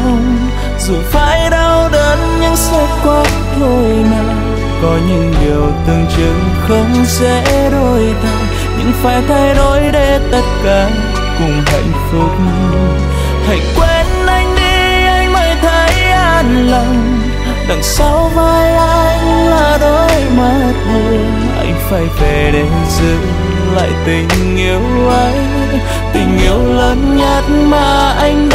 lòng. Dù phải đau đớn nhưng sẽ qua thôi mà. Có những điều tưởng chừng không dễ đổi thay, nhưng phải thay đổi để tất cả cùng hạnh phúc. Hãy quên anh đi, anh mới thấy an lòng. Đằng sau vai anh là đôi mắt buồn. Anh phải về để giữ lại tình yêu ấy, tình yêu lớn nhất mà anh